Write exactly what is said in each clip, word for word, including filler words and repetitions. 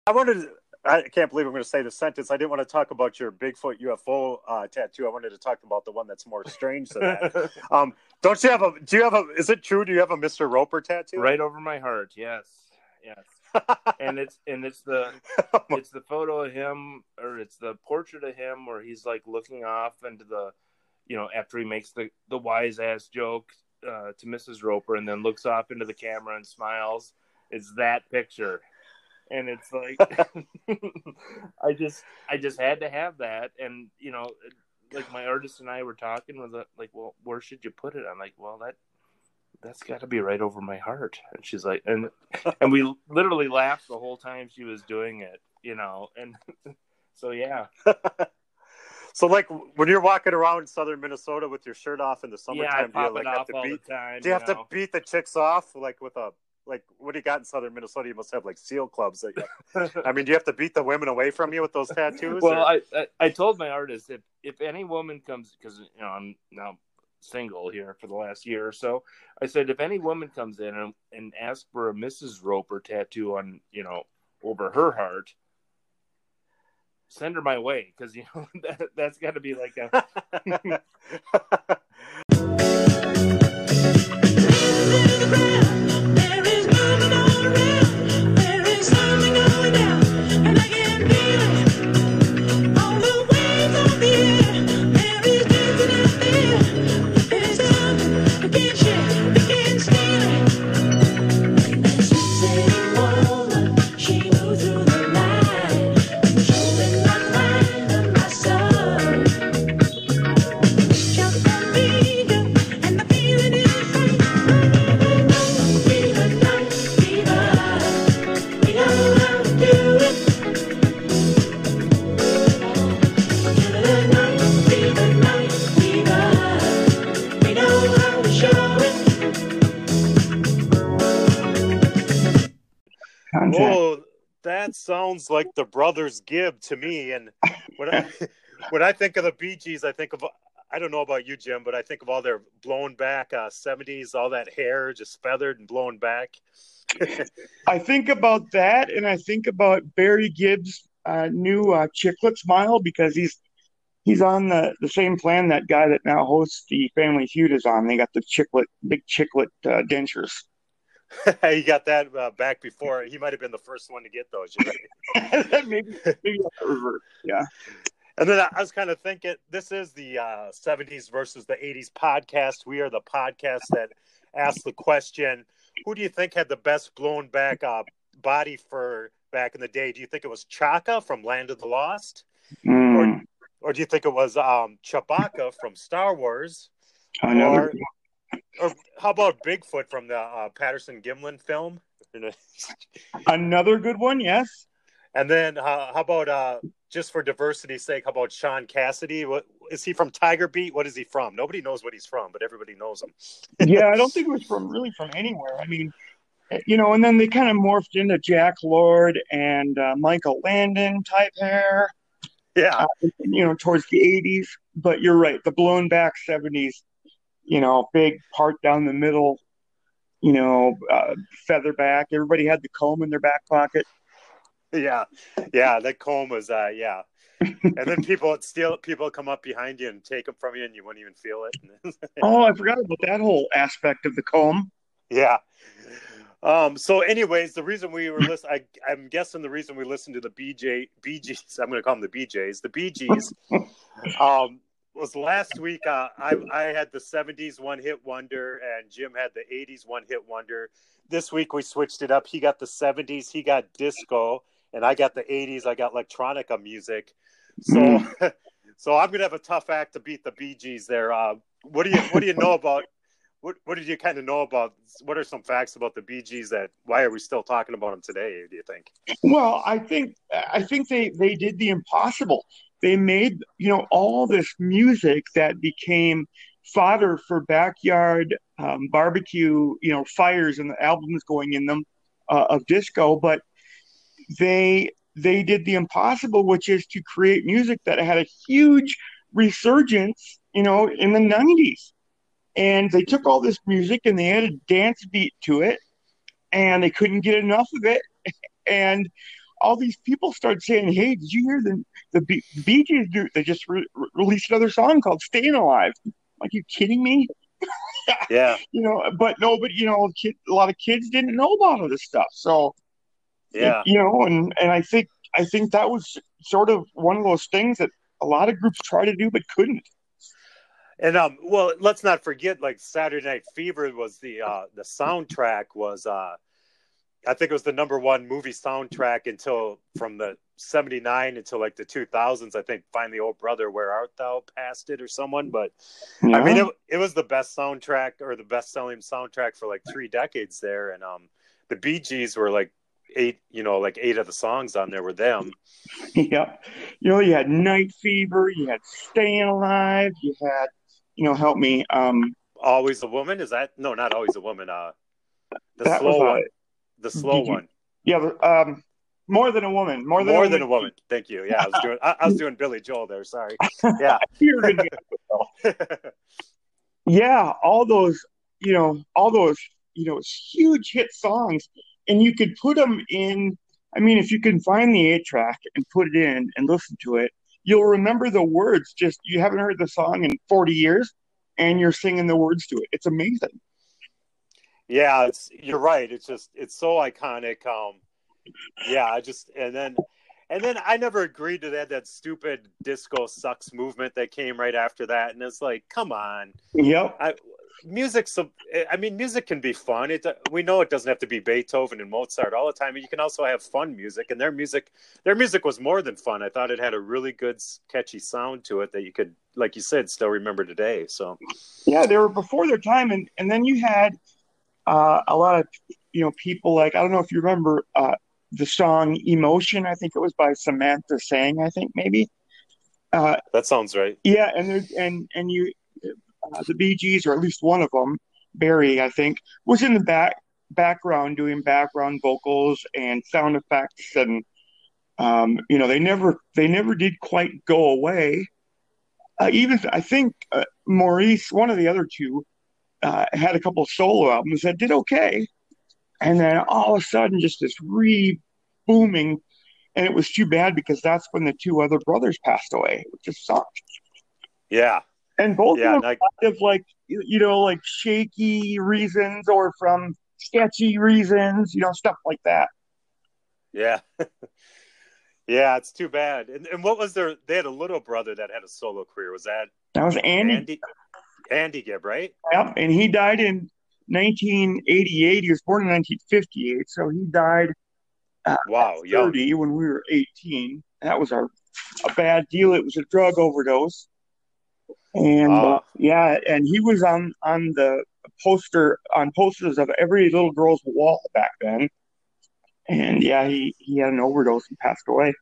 I wanted to, I can't believe I'm going to say the sentence. I didn't want to talk about your Bigfoot U F O uh, tattoo. I wanted to talk about the one that's more strange than that. um, don't you have a, do you have a, is it true? Do you have a Mister Roper tattoo? Right over my heart. Yes. Yes. and it's, and it's the, it's the photo of him, or it's the portrait of him where he's like looking off into the, you know, after he makes the, the wise ass joke uh, to Missus Roper and then looks off into the camera and smiles. It's that picture. And it's like, I just, I just had to have that. And, you know, like my artist and I were talking with it, like, well, where should you put it? I'm like, well, that, that's got to be right over my heart. And she's like, and, and we literally laughed the whole time she was doing it, you know? And so, yeah. So, like, when you're walking around southern Minnesota with your shirt off in the summertime, yeah, I do pop you like it have off to all beat? the time, Do you, you have know? to beat the chicks off like with a like? What do you got in southern Minnesota? You must have like seal clubs. That you, I mean, do you have to beat the women away from you with those tattoos? Well, or? I, I I told my artist if if any woman comes, because you know I'm now single here for the last year or so. I said if any woman comes in and, and asks for a Missus Roper tattoo on, you know, over her heart, send her my way, because you know that, that's got to be like a. Whoa, that sounds like the Brothers Gibb to me. And when I when I think of the Bee Gees, I think of, I don't know about you, Jim, but I think of all their blown back uh, seventies, all that hair just feathered and blown back. I think about that, and I think about Barry Gibb's uh, new uh, Chiclet Smile, because he's he's on the, the same plan that guy that now hosts the Family Feud is on. They got the Chiclet, big Chiclet uh, dentures. He got that uh, back before. He might have been the first one to get those. You're right. maybe, maybe revert. Yeah. And then I was kind of thinking, this is the uh, seventies versus the eighties podcast. We are the podcast that asks the question, who do you think had the best blown back uh, body fur back in the day? Do you think it was Chaka from Land of the Lost? Mm. Or, or do you think it was um, Chewbacca from Star Wars? Another. Or, or how about Bigfoot from the uh, Patterson Gimlin film? Another good one, yes. And then uh, how about, uh, just for diversity's sake, how about Sean Cassidy? What is he from? Tiger Beat? What is he from? Nobody knows what he's from, but everybody knows him. Yeah, I don't think it was from really from anywhere. I mean, you know, and then they kind of morphed into Jack Lord and uh, Michael Landon type hair. Yeah. Uh, you know, towards the eighties. But you're right, the blown back seventies, you know, big part down the middle, you know, uh, feather back. Everybody had the comb in their back pocket. Yeah, yeah, that comb was, uh, yeah. And then people would steal, people would come up behind you and take them from you, and you wouldn't even feel it. Oh, I forgot about that whole aspect of the comb. Yeah. Um. So, anyways, the reason we were listening, I'm guessing the reason we listened to the B J Bee Gees, I'm going to call them the B Js, the Bee Gees, um, was last week. Uh, I I had the seventies one hit wonder, and Jim had the eighties one hit wonder. This week we switched it up. He got the seventies, he got disco. And I got the eighties. I got electronica music. So, mm. so I'm gonna have a tough act to beat the Bee Gees there. Uh, what do you What do you know about? What What did you kind of know about? What are some facts about the Bee Gees that? Why are we still talking about them today? Do you think? Well, I think I think they they did the impossible. They made, you know, all this music that became fodder for backyard um, barbecue, you know, fires and the albums going in them uh, of disco, but they they did the impossible, which is to create music that had a huge resurgence, you know, in the nineties. And they took all this music and they added dance beat to it, and they couldn't get enough of it. And all these people started saying, "Hey, did you hear the the B- Bee Gees do? They just re- released another song called Staying Alive." Like, you kidding me? Yeah. You know, but no, but you know, kid, a lot of kids didn't know about all this stuff. So, it, Yeah. you know, and and I think I think that was sort of one of those things that a lot of groups try to do but couldn't. And um, well, let's not forget, like Saturday Night Fever was the uh the soundtrack was uh I think it was the number one movie soundtrack until from the seventy-nine until like the two thousands. I think finally Oh Brother, Where Art Thou passed it or someone. But Yeah. I mean, it, it was the best soundtrack or the best selling soundtrack for like three decades there. And um, the Bee Gees were like eight, you know, like eight of the songs on there were them. Yeah. You know, you had Night Fever, you had Staying Alive, you had, you know, help me. Um, Always a Woman. Is that? No, not Always a Woman. Uh, the that was slow uh, one. The slow did you, one. yeah, um, More Than a Woman. More than More a than woman. a woman. Thank you. Yeah, I was doing. I, I was doing Billy Joel there. Sorry. Yeah. You're gonna get- yeah, all those, you know, all those, you know, huge hit songs, and you could put them in. I mean, if you can find the eight track and put it in and listen to it, you'll remember the words. Just you haven't heard the song in forty years, and you're singing the words to it. It's amazing. Yeah, it's you're right. It's just it's so iconic. Um, yeah, I just and then and then I never agreed to that that stupid disco sucks movement that came right after that, and it's like, come on, Yep. I music's so I mean, music can be fun. It we know it doesn't have to be Beethoven and Mozart all the time. But you can also have fun music, and their music their music was more than fun. I thought it had a really good, catchy sound to it that you could, like you said, still remember today. So Yeah, they were before their time, and and then you had uh, a lot of you know people like I don't know if you remember uh, the song "Emotion." I think it was by Samantha Sang. I think maybe. Uh, that sounds right. yeah, and there, and and you uh, the Bee Gees, or at least one of them, Barry, I think, was in the back background doing background vocals and sound effects, and um, you know they never they never did quite go away. Uh, even I think uh, Maurice, one of the other two, uh, had a couple of solo albums that did okay, and then all of a sudden, just this re booming, and it was too bad because that's when the two other brothers passed away, which just sucked. Yeah. And both Yeah, of them and I, kind of like you know like shaky reasons or from sketchy reasons, you know, stuff like that. yeah. Yeah, it's too bad. And, and what was their? They had a little brother that had a solo career. Was that That was Andy. Andy? Andy Gibb, right? Yep, and he died in nineteen eighty-eight. He was born in nineteen fifty-eight, so he died uh, Wow, at young. thirty when we were eighteen. That was a, a bad deal. It was a drug overdose, and uh, Ah, yeah, and he was on on the poster on posters of every little girl's wall back then. And yeah, he he had an overdose and passed away.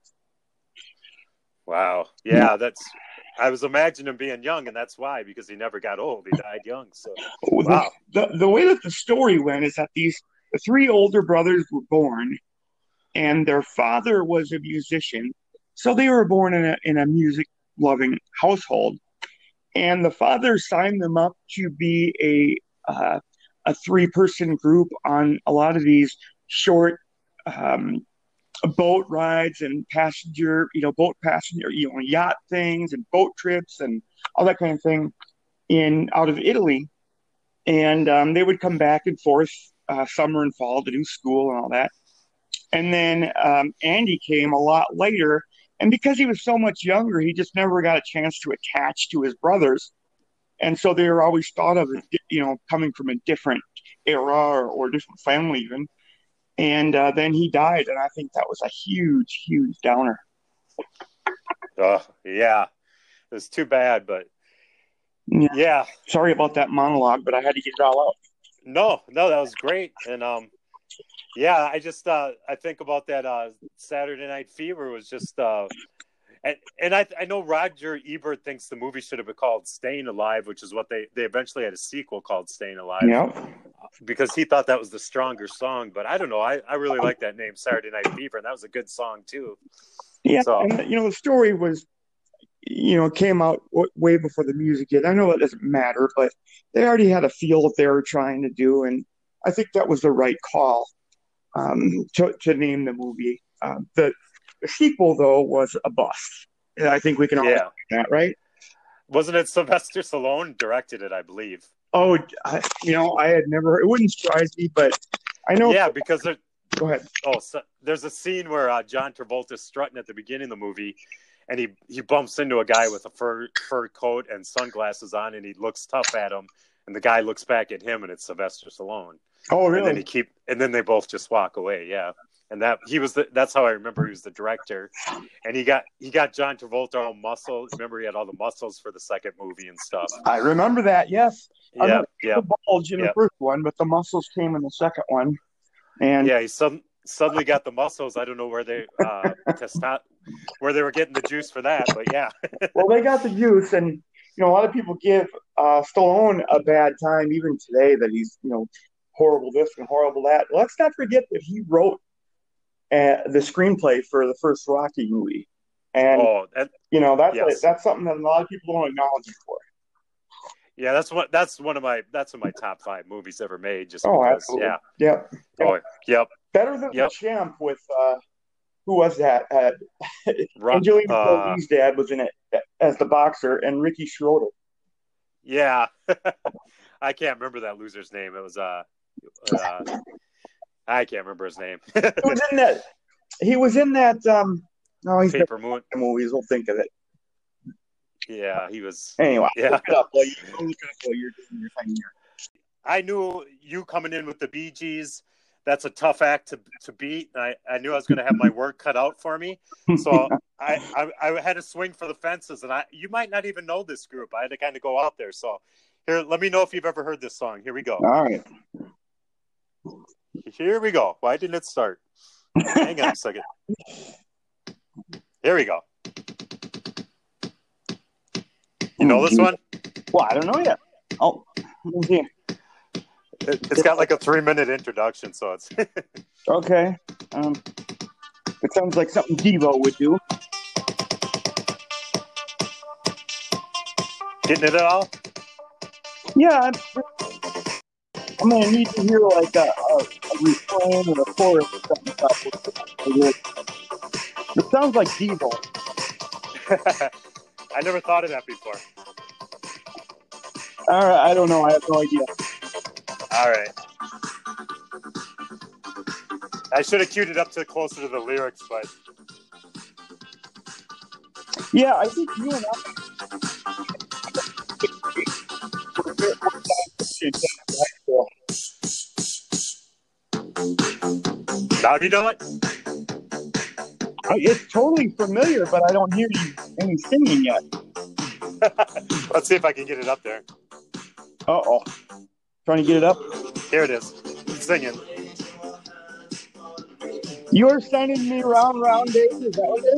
wow. Yeah, that's. I was imagining him being young, and that's why, because he never got old. He died young. So, wow. The, the the way that the story went is that these the three older brothers were born, and their father was a musician, so they were born in a in a music loving household, and the father signed them up to be a uh, a three person group on a lot of these short um, boat rides and passenger, you know, boat passenger, you know, yacht things and boat trips and all that kind of thing in out of Italy. And um, they would come back and forth uh, summer and fall to do school and all that. And then um, Andy came a lot later. And because he was so much younger, he just never got a chance to attach to his brothers. And so they were always thought of as, you know, coming from a different era or, or different family even. And uh, then he died, and I think that was a huge, huge downer. Oh, yeah. It was too bad, but Yeah. yeah. Sorry about that monologue, but I had to get it all out. No, no, that was great. And um, yeah, I just uh, I think about that uh, Saturday Night Fever was just uh, and and I I know Roger Ebert thinks the movie should have been called Staying Alive, which is what they they eventually had a sequel called Staying Alive. Yep. Because he thought that was the stronger song, but I don't know. I, I really like that name, Saturday Night Fever, and that was a good song too. Yeah, so, and you know the story was, you know, came out w- way before the music did. I know that doesn't matter, but they already had a feel that they were trying to do, and I think that was the right call um, to to name the movie Uh, the, the sequel, though, was a bust. And I think we can all Yeah. agree on that, right? Wasn't it Sylvester Stallone directed it, I believe? Oh, I, you know, I had never, it wouldn't surprise me, but I know. Yeah, because there, Go ahead. oh, so, there's a scene where uh, John Travolta's strutting at the beginning of the movie, and he, he bumps into a guy with a fur fur coat and sunglasses on, and he looks tough at him, and the guy looks back at him, and it's Sylvester Stallone. Oh, really? And then he keep, and then they both just walk away. Yeah, and that he was the, that's how I remember he was the director, and he got he got John Travolta all muscle. Remember, he had all the muscles for the second movie and stuff. I remember that. Yes. Yeah, yeah. The bulge in yep. the first one, but the muscles came in the second one. And yeah, he suddenly suddenly got the muscles. I don't know where they uh, testo- where they were getting the juice for that, but yeah. Well, they got the juice, and you know, a lot of people give uh, Stallone a bad time even today that he's you know horrible this and horrible that. Let's not forget that he wrote uh, the screenplay for the first Rocky movie, and oh, that, you know that's yes. a, that's something that a lot of people don't acknowledge him for. Yeah, that's what that's one of my that's one of my top five movies ever made. Just oh, because, absolutely. yeah, yep. oh, yep. Better than yep. the Champ with uh, who was that? Uh, Ron, Angelina uh, Jolie's dad was in it as the boxer, and Ricky Schroeder. Yeah, I can't remember that loser's name. It was uh, uh I can't remember his name. he was in that. He was in that. Um, no, he's Paper Moon movies. We'll think of it. Yeah, he was. Anyway, yeah. look it up while you, look it up while you're doing your thing here. I knew you coming in with the Bee Gees. That's a tough act to to beat. I, I knew I was going to have my work cut out for me, so I, I I had to swing for the fences. And I you might not even know this group. I had to kind of go out there. So here, let me know if you've ever heard this song. Here we go. All right. Here we go. Why didn't it start? Hang on a second. Here we go. You know this one? Well, I don't know yet. Oh, let me see. It, it's got like a three-minute introduction, so it's okay. Um, it sounds like something Devo would do. Getting it at all? Yeah, I'm, I'm gonna need to hear like a, a, a refrain or a chorus or something. It sounds like Devo. I never thought of that before. All right, I don't know. I have no idea. All right. I should have queued it up to closer to the lyrics, but yeah, I think you and I. Now you know it? It's totally familiar, but I don't hear you any singing yet. Let's see if I can get it up there. Uh-oh. Trying to get it up? Here it is. I'm singing. You're sending me round, round days? Is that what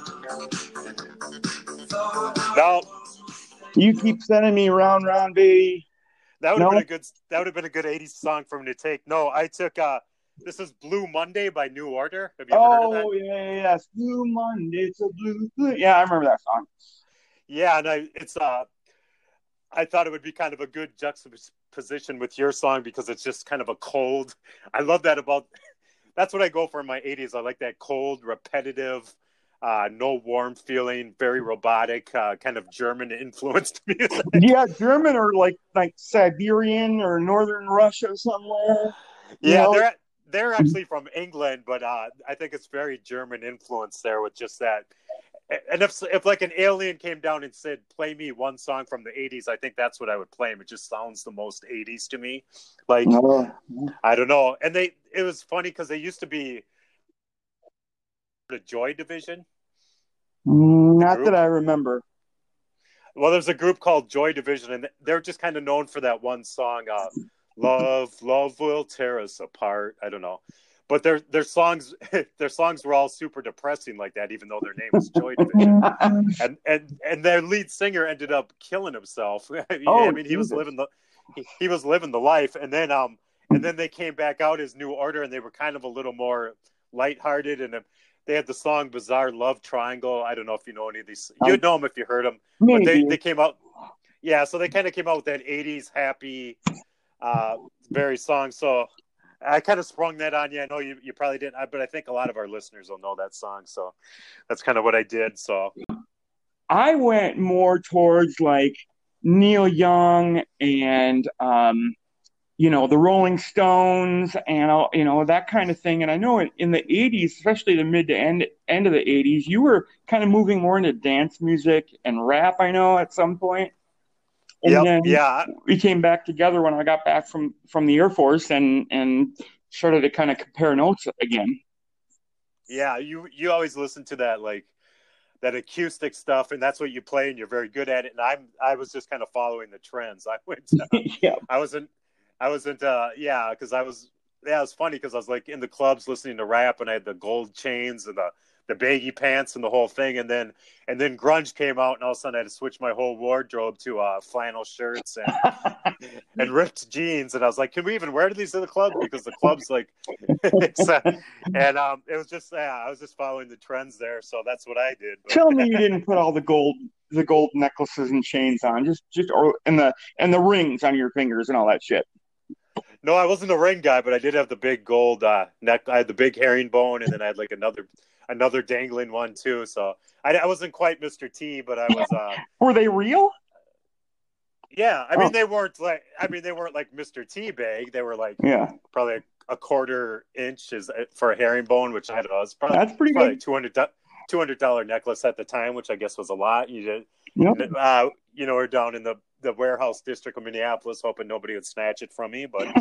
it is? No. You keep sending me round, round, baby. That would have no? been a good that would have been a good eighties song for me to take. No, I took uh this is Blue Monday by New Order. Have you ever oh, heard of that? Oh yeah, yeah, yeah. Blue Monday, it's a blue, blue. Yeah, I remember that song. Yeah, and I it's uh I thought it would be kind of a good juxtaposition with your song because it's just kind of a cold. I love that about that's what I go for in my eighties. I like that cold, repetitive, uh, no warm feeling, very robotic, uh, kind of German influenced music. Yeah, German or like like Siberian or northern Russia somewhere. Yeah, know? they're they're actually from England, but uh, I think it's very German influence there with just that. And if if like an alien came down and said, "Play me one song from the eighties," I think that's what I would play him. It just sounds the most eighties to me. Like oh. I don't know. And they it was funny because they used to be the Joy Division. Not group. That I remember. Well, there's a group called Joy Division, and they're just kind of known for that one song, uh, "Love, Love Will Tear Us Apart." I don't know. But their their songs their songs were all super depressing like that, even though their name was Joy Division. and and and their lead singer ended up killing himself. Oh, I mean, he was living the he, he was living the life, and then um and then they came back out as New Order, and they were kind of a little more lighthearted, and they had the song "Bizarre Love Triangle." I don't know if you know any of these. You'd know them if you heard them, maybe. But they they came out. Yeah, so they kind of came out with that eighties happy, uh, very song. So. I kind of sprung that on you. I know you, you probably didn't, but I think a lot of our listeners will know that song. So that's kind of what I did. So I went more towards like Neil Young and, um, you know, the Rolling Stones and, all, you know, that kind of thing. And I know in, in the eighties, especially the mid to end, end of the eighties, you were kind of moving more into dance music and rap, I know, at some point. And yep, then yeah. we came back together when I got back from, from the Air Force and, and started to kind of compare notes again. Yeah, you you always listen to that, like, that acoustic stuff, and that's what you play, and you're very good at it. And I'm I was just kind of following the trends. I went, to, yeah. I wasn't, I wasn't, uh, yeah, because I was, yeah, it was funny because I was like in the clubs listening to rap, and I had the gold chains and the the baggy pants and the whole thing, and then and then grunge came out, and all of a sudden I had to switch my whole wardrobe to uh, flannel shirts and and ripped jeans, and I was like, can we even wear these in the club? Because the club's like, it's, uh, and um, it was just, yeah, I was just following the trends there, so that's what I did. But... Tell me you didn't put all the gold the gold necklaces and chains on, just just or and the and the rings on your fingers and all that shit. No, I wasn't a ring guy, but I did have the big gold uh, neck. I had the big herringbone, and then I had like another. Another dangling one too, so I, I wasn't quite Mister T, but I was. Uh, Were they real? Yeah, I mean oh. they weren't like. I mean they weren't like Mister T big. They were like yeah, probably a, a quarter inch is for a herringbone, which I was probably that's pretty probably good. two hundred two hundred dollar necklace at the time, which I guess was a lot. You did, yep. uh, you know, we're down in the the warehouse district of Minneapolis, hoping nobody would snatch it from me. But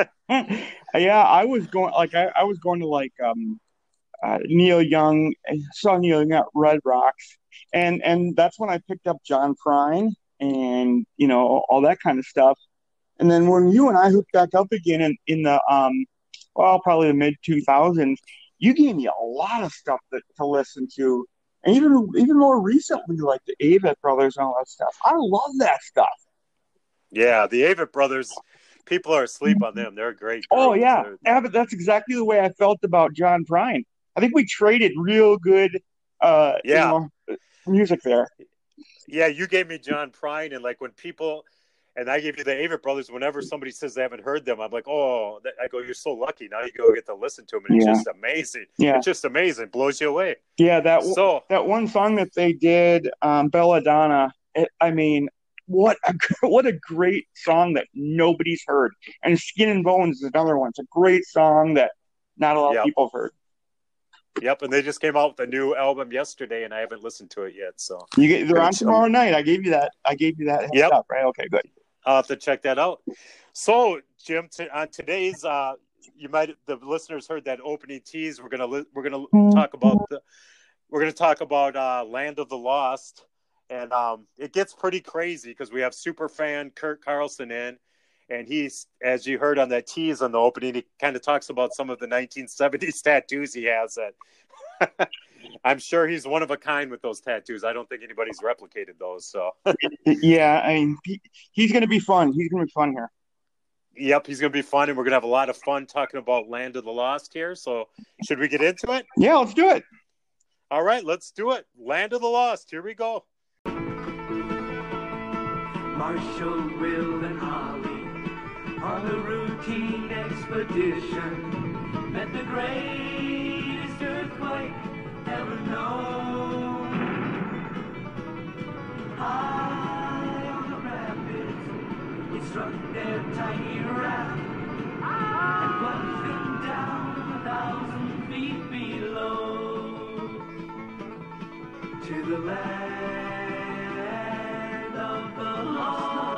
yeah, I was going like I, I was going to like. um Uh, Neil Young, I saw Neil Young at Red Rocks, and and that's when I picked up John Prine and you know all that kind of stuff. And then when you and I hooked back up again in, in the um, well, probably the mid two thousands, you gave me a lot of stuff that, to listen to, and even even more recently, like the Avett Brothers and all that stuff. I love that stuff. Yeah, the Avett Brothers. People are asleep on them. They're a great. Oh group. yeah, They're... Avett. That's exactly the way I felt about John Prine. I think we traded real good uh, yeah. you know, music there. Yeah, you gave me John Prine, and like when people, and I gave you the Avett Brothers, whenever somebody says they haven't heard them, I'm like, oh, I go, you're so lucky. Now you go get to listen to them, and yeah. it's just amazing. Yeah. It's just amazing. Blows you away. Yeah, that so, that one song that they did, um, Belladonna, it, I mean, what a, what a great song that nobody's heard. And Skin and Bones is another one. It's a great song that not a lot yep. of people have heard. Yep, and they just came out with a new album yesterday, and I haven't listened to it yet. So you get, they're on tomorrow night. I gave you that. I gave you that. Heads yep. up, right? Okay, good. I'll have to check that out. So, Jim, t- on today's, uh, you might the listeners heard that opening tease. We're gonna li- we're gonna mm-hmm. talk about the, we're gonna talk about uh, Land of the Lost, and um, it gets pretty crazy because we have super fan Kurt Carlson in. And he's, as you heard on that tease on the opening, he kind of talks about some of the nineteen seventies tattoos he has. That I'm sure he's one of a kind with those tattoos. I don't think anybody's replicated those. So yeah, I mean, he, he's going to be fun. He's going to be fun here. Yep, he's going to be fun, and we're going to have a lot of fun talking about Land of the Lost here. So should we get into it? Yeah, let's do it. All right, let's do it. Land of the Lost. Here we go. Marshall, Will, and Holly on a routine expedition met the greatest earthquake ever known. High on the rapids, it struck their tiny raft and plunged them down a thousand feet below to the land of the lost.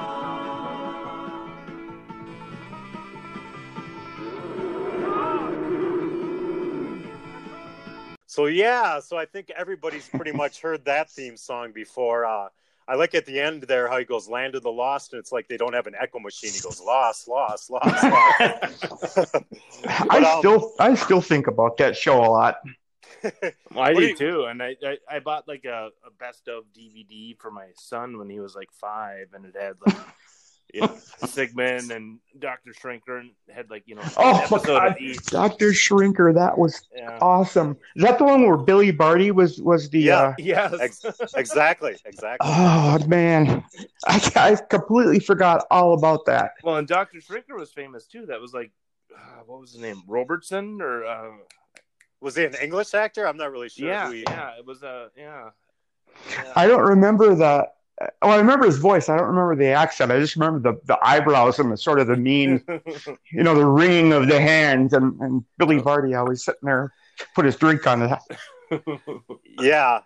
So yeah, so I think everybody's pretty much heard that theme song before. Uh, I like at the end there how he goes Land of the Lost, and it's like they don't have an echo machine. He goes lost, lost, lost, lost. But, I um, still, I still think about that show a lot. Well, I What do do you- too, and I, I, I bought like a, a best of D V D for my son when he was like five, and it had like you know, Sigmund and Doctor Shrinker, and it had like you know an Oh, episode God. of each. Doctor Shrinker, that was Yeah. awesome. Is that the one where Billy Barty was was the? Yeah. Uh... Yes. Ex- exactly, exactly. Oh man, I, I completely forgot all about that. Well, and Doctor Shrinker was famous too. That was like uh, what was his name? Robertson or uh, Was he an English actor? I'm not really sure. yeah, who he... yeah, it was a uh, yeah. yeah. I don't remember the. Oh, I remember his voice. I don't remember the accent. I just remember the, the eyebrows and the sort of the mean, you know, the wringing of the hands. And, and Billy Barty always sitting there, put his drink on it. Yeah.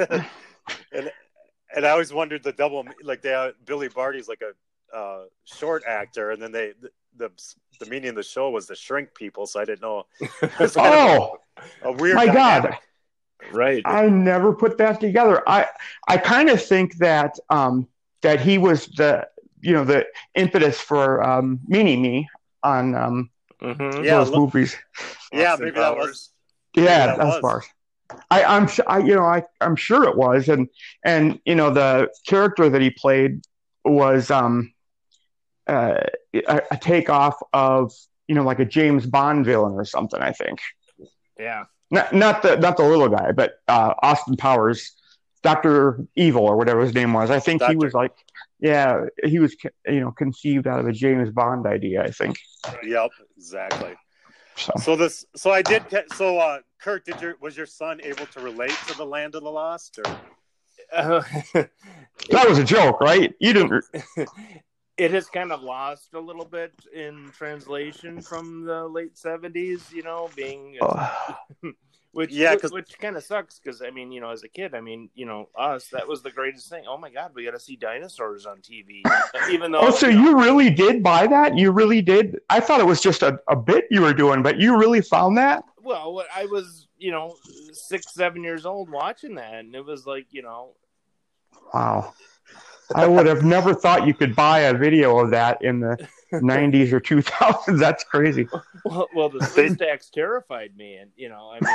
and and I always wondered the double, like they uh, Billy Barty's like a uh, short actor, and then they the, the the meaning of the show was the shrink people, so I didn't know. Oh, a, a weird. my dynamic. God. Right. I never put that together. I I kind of think that um, that he was the you know the impetus for um, Meanie Me on um, Mm-hmm. Yeah, those look- movies. Yeah, Austin maybe that Powers. was. Yeah, that that's was. bars. I, I'm su- I, you know I I'm sure it was, and and you know the character that he played was um uh, a, a takeoff of you know like a James Bond villain or something. I think Yeah. not not the not the little guy, but uh, Austin Powers, Doctor Evil or whatever his name was. I think he Doctor was like yeah he was you know conceived out of a James Bond idea. I think Yep, exactly. so. So this, so I did. ca- So, uh, Kirk, did your was your son able to relate to the Land of the Lost? Or Uh, That was a joke, right? You didn't. it has kind of lost a little bit in translation from the late seventies, you know, being which Yeah, which, 'cause- which kind of sucks because I mean, you know, as a kid, I mean, you know, us that was the greatest thing. Oh my God, we got to see dinosaurs on T V, even though. Oh, so you know, you really did buy that? You really did? I thought it was just a, a bit you were doing, but you really found that? well, what- I was, you know, six, seven years old watching that, and it was like, you know, Wow. I would have never thought you could buy a video of that in the nineties or two thousands. That's crazy. well, well the sleep stacks terrified me, and you know, I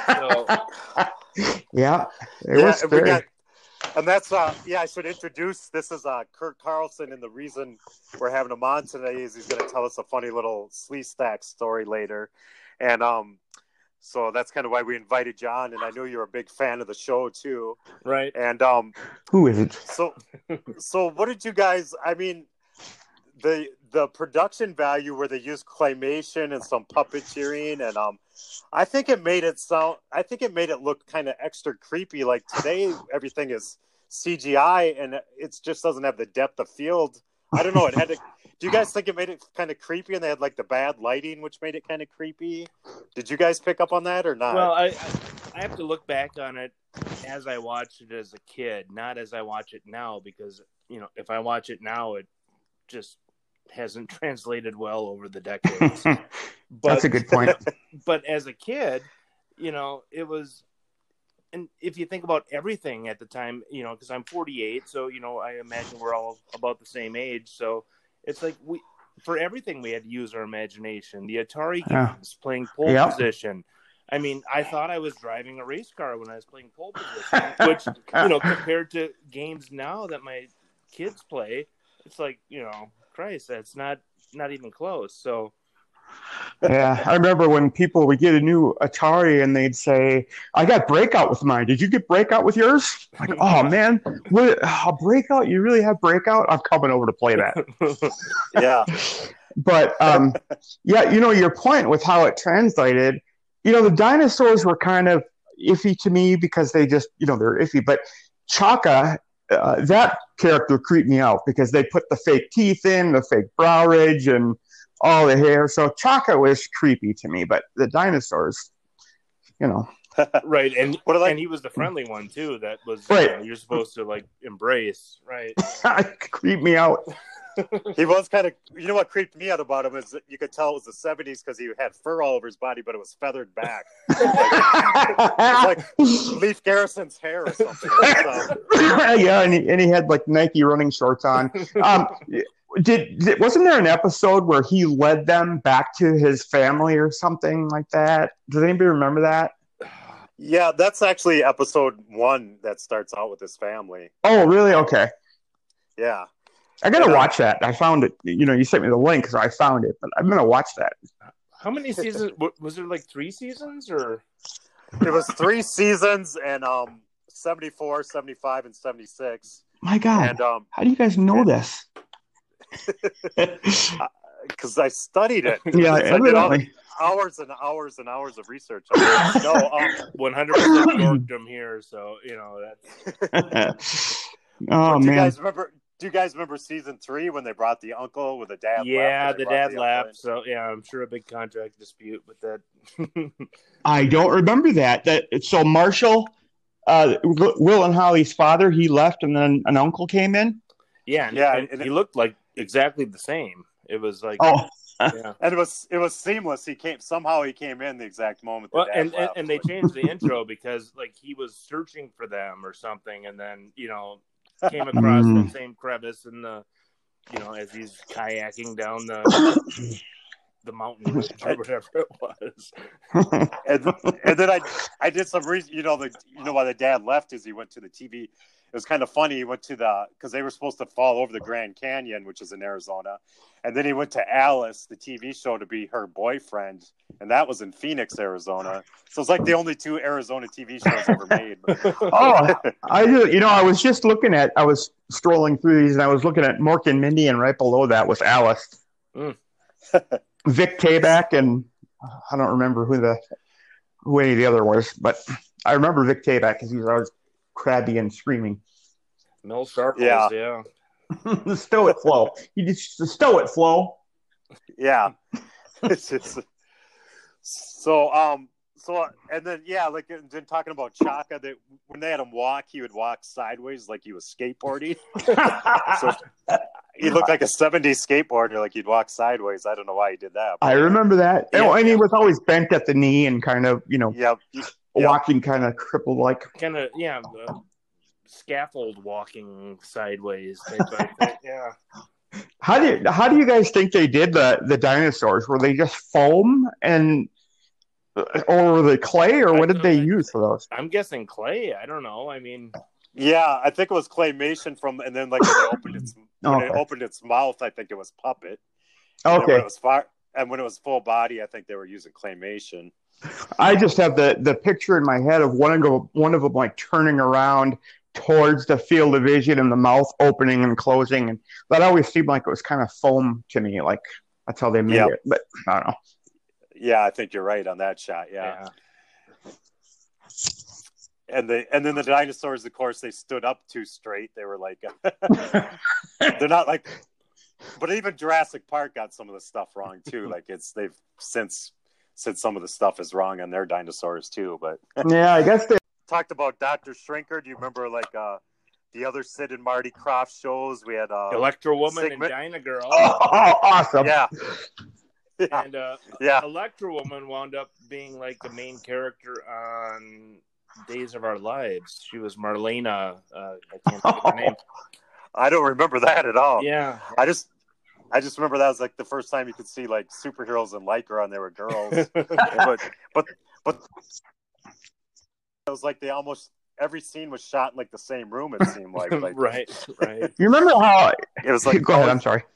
mean, so. Yeah, it yeah, was and we scary. got, and that's uh, yeah. I should introduce. This is uh, Kirk Carlson, and the reason we're having him on today is he's going to tell us a funny little Sleeve Stack story later, and um, so that's kind of why we invited you on. And I know you're a big fan of the show too, Right. and um. Who is it? So, so what did you guys? I mean, the the production value where they used claymation and some puppeteering, and um, I think it made it sound. I think it made it look kind of extra creepy. Like today, everything is C G I, and it just doesn't have the depth of field. I don't know. It had to. Do you guys think it made it kind of creepy? And they had like the bad lighting, which made it kind of creepy. Did you guys pick up on that or not? Well, I, I I have to look back on it as I watched it as a kid, not as I watch it now, because you know if I watch it now, it just hasn't translated well over the decades. But, That's a good point. But as a kid, you know, it was, and if you think about everything at the time, you know, because I'm forty-eight, so you know, I imagine we're all about the same age, so it's like we. For everything, we had to use our imagination. The Atari Yeah. games, playing pole Yep. position. I mean, I thought I was driving a race car when I was playing pole position, which, you know, compared to games now that my kids play, it's like, you know, Christ, that's not not even close. So, Yeah, I remember when people would get a new Atari and they'd say, "I got Breakout with mine. Did you get Breakout with yours?" Like, oh man, what a Breakout? You really have Breakout? I'm coming over to play that. yeah, But um, yeah, you know your point with how it translated. You know, the dinosaurs were kind of iffy to me because they just, you know, they're iffy. But Chaka, uh, that character creeped me out because they put the fake teeth in, the fake brow ridge, and all the hair. So Chaka was creepy to me, but the dinosaurs, you know. right, and What I like- and he was the friendly one too. That was Right. you know, you're supposed to like embrace, right? creeped me out. he was kind of. You know what creeped me out about him is that you could tell it was the seventies because he had fur all over his body, but it was feathered back, like, it's like Leif Garrison's hair or something. So, Yeah, and he, and he had like Nike running shorts on. Um, did, did wasn't there an episode where he led them back to his family or something like that? Does anybody remember that? yeah, that's actually episode one that starts out with his family. Oh, really? Okay, Yeah. I gotta Yeah. watch that. I found it. You know, you sent me the link, so I found it. But I'm gonna watch that. How many seasons wa- was there? Like three seasons, or It was three seasons and um seventy-four, seventy-five, and seventy-six. My God, And um how do you guys know this? because I studied it. Yeah, I did all, evidently. hours and hours and hours of research on it. No, um, one hundred percent Yorkdom here, so you know that's. Oh do you man. guys remember? Do you guys remember season three when they brought the uncle with the dad? Yeah, left, the and they brought dad the uncle in? left, so yeah, I'm sure a big contract dispute with that. I don't remember that. That so Marshall, uh, Will and Holly's father, he left, and then an uncle came in. Yeah, and, Yeah, and and he it- looked like exactly the same. It was like, Oh, yeah. And it was it was seamless. He came somehow. He came in the exact moment. The Well, dad and, and left. and they changed the intro because like he was searching for them or something, and then you know came across Mm. that same crevice in the, you know, as he's kayaking down the the mountain ridge or whatever it was. and, and then I I did some reason. You know the you know why the dad left is he went to the T V. It was kind of funny. He went to the because they were supposed to fall over the Grand Canyon, which is in Arizona, and then he went to Alice, the T V show, to be her boyfriend, and that was in Phoenix, Arizona. So it's like the only two Arizona T V shows ever made. oh, I do. You know, I was just looking at. I was strolling through these, and I was looking at Mork and Mindy, and right below that was Alice, Mm. Vic Tayback, and I don't remember who the who any of the other was, but I remember Vic Tayback because he was always crabby and screaming. Mel Sharples, Yeah. yeah. The stoic flow. He just the stoic flow. Yeah. It's just, so um so and then yeah, like and then talking about Chaka, that when they had him walk, he would walk sideways like he was skateboarding. So he looked like a seventies skateboarder, like he'd walk sideways. I don't know why he did that. I remember that. Yeah. Oh, and he was always bent at the knee and kind of, you know, Yep. Yep. walking kind of crippled like. Kind of, yeah, uh, scaffold walking sideways type of thing. Yeah. How do you, how do you guys think they did the the dinosaurs? Were they just foam and or were they clay or what did they use for those? I'm guessing clay. I don't know. I mean, Yeah, I think it was claymation from, and then like when it opened its when it Okay. opened its mouth, I think it was puppet. And then when Okay, it was far, and when it was full body, I think they were using claymation. I just have the the picture in my head of one of them, one of them like turning around towards the field of vision and the mouth opening and closing, and that always seemed like it was kind of foam to me. Like that's how they made Yep. it, but I don't know. Yeah, I think you're right on that shot. Yeah. yeah. And the and then the dinosaurs, of course, they stood up too straight. They were like, they're not like, but even Jurassic Park got some of the stuff wrong too. Like it's they've since said some of the stuff is wrong on their dinosaurs too. But Yeah, I guess they. talked about Doctor Shrinker. Do you remember like uh the other Sid and Marty Krofft shows? We had uh Electro Woman Sigmund- and Dinah Girl. Oh, oh, awesome! yeah. Yeah. And uh, Yeah. Electro Woman wound up being like the main character on Days of Our Lives. She was Marlena. Uh, I can't think of her name. I don't remember that at all. Yeah. I just I just remember that was like the first time you could see like superheroes in Lycra and they were girls. but but but it was like they almost every scene was shot in like the same room. It seemed like, like right, right. You remember how? it was like Go ahead. I'm sorry.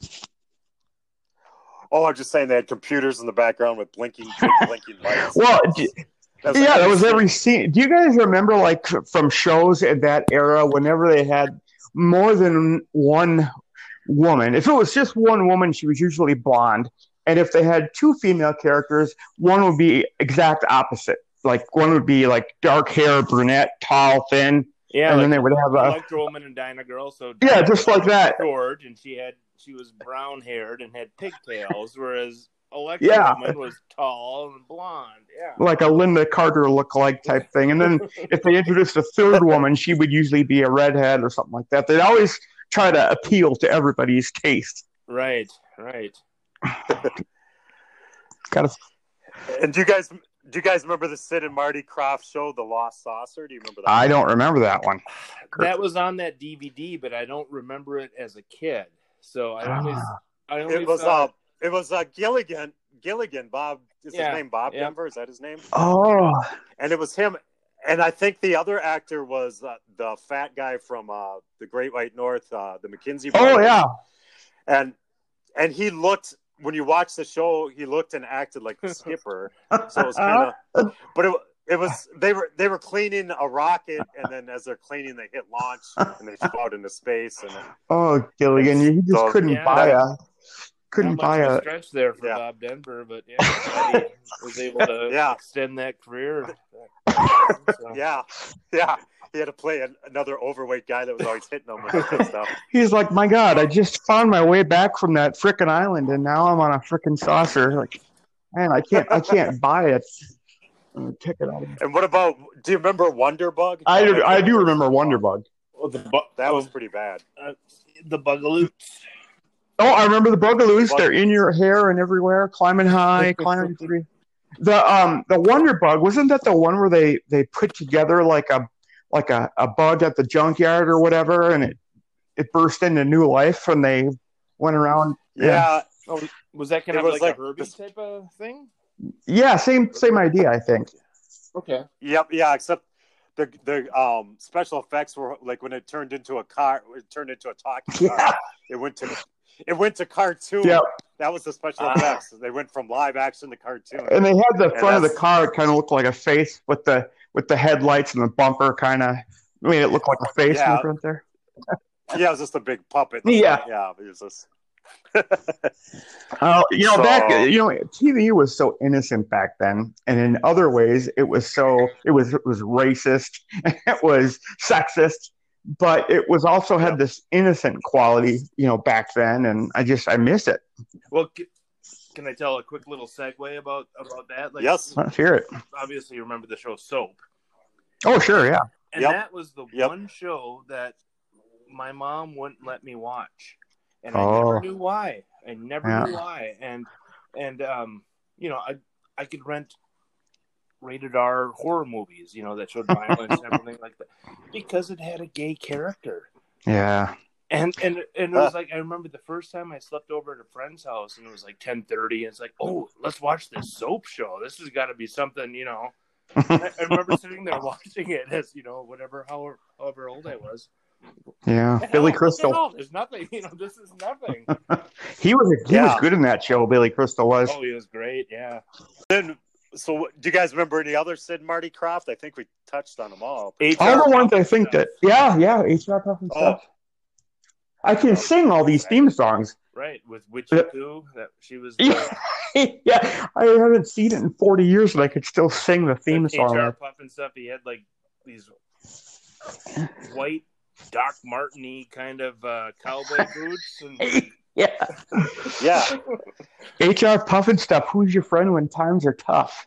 oh, I'm just saying they had computers in the background with blinking big blinking lights. Well, d- That yeah, that was scene. every scene. Do you guys remember, like, from shows at that era, whenever they had more than one woman? If it was just one woman, she was usually blonde. And if they had two female characters, one would be exact opposite. Like, one would be, like, dark hair, brunette, tall, thin. Yeah, and like then they would have a. Electro Woman and Dinah Girl. So Yeah, Dinah just Girl like was that. short, and she had she was brown haired and had pigtails, whereas Electro Yeah. Woman was tall and blonde. Yeah. Like a Linda Carter lookalike type thing. And then if they introduced a third woman, she would usually be a redhead or something like that. They'd always try to appeal to everybody's taste. Right, right. Got to. And do you guys do you guys remember the Sid and Marty Krofft show, The Lost Saucer? Do you remember that? I don't remember that one. That was on that D V D, but I don't remember it as a kid. So I only, Ah. I only It was saw uh it was uh Gilligan Gilligan Bob is Yeah, his name Bob yeah. Denver, is that his name? Oh, And it was him, and I think the other actor was uh, the fat guy from uh, the Great White North, uh, the McKinsey brothers. oh yeah. and and he looked when you watch the show, he looked and acted like the skipper. So it was kind of, but it it was they were they were cleaning a rocket, and then as they're cleaning, they hit launch and they shoot out into space. And Oh, Gilligan, you just So, couldn't yeah. buy a couldn't Not much buy of a. a stretch there for Yeah. Bob Denver, but yeah, glad he was able to Yeah. extend that career. So, Yeah, yeah. He had to play an, another overweight guy that was always hitting him with that stuff. He's like, my God, I just found my way back from that frickin' island, and now I'm on a frickin' saucer. Like, man, I can't, I can't buy it. I'm gonna take it out of here. And what about? Do you remember Wonder Bug? I do, I do remember Wonderbug. oh, the bu- That was oh, pretty bad. uh, the Bugaloots. Oh, I remember the Bugaloos. Bug- They're in your hair and everywhere, climbing high, climbing tree. The um the Wonder Bug, wasn't that the one where they, they put together like a like a, a bug at the junkyard or whatever, and it it burst into new life when they went around? Yeah, Oh, was that kind It of was like, like a Herbie this- type of thing? Yeah, same same idea, I think. Okay. yep, yeah. Except the the um special effects were like when it turned into a car, it turned into a talking car. Yeah. It went to it went to cartoon. Yeah. That was the special Ah. effects. They went from live action to cartoon. And they had the And front of the that's- car, it kind of looked like a face with the with the headlights and the bumper kind of made it look like a face in Yeah. the front there. Yeah, it was just a big puppet. Yeah. yeah. It was just. Uh, you know, So- back you know, T V was so innocent back then, and in other ways, it was so it was it was racist, it was sexist, but it was also had this innocent quality, you know, back then, and I just I miss it. Well, c- can I tell a quick little segue about about that? Like, Yes. Let's hear it. Obviously, you remember the show Soap, Oh, sure, yeah. and Yep. that was the Yep. one show that my mom wouldn't let me watch, and Oh. I never knew why. I never Yeah. knew why, and and um, you know, I I could rent rated R horror movies, you know, that showed violence and everything like that, because it had a gay character. Yeah. And and and it was like, I remember the first time I slept over at a friend's house, and it was like ten thirty, and it's like, oh, let's watch this soap show. This has got to be something, you know. And I, I remember sitting there watching it as, you know, whatever, however, however old I was. Yeah. The Billy hell? Crystal. What the hell? There's nothing, you know. This is nothing. He was he Yeah. was good in that show, Billy Crystal was. Oh, he was great. Yeah. Then, so do you guys remember any other Sid and Marty Krofft? I think we touched on them all. H All R the ones I Puffin think stuff. that yeah, yeah, H R Puff and Oh. stuff. I can sing all these theme songs. Right, with Witchy Yeah. Poo, that she was Yeah, the yeah, I haven't seen it in forty years, but I could still sing the theme H R song. Puffin stuff. He had like these white Doc Marteny kind of uh, cowboy boots, and Yeah, Yeah. H R Puffin stuff. Who's your friend when times are tough?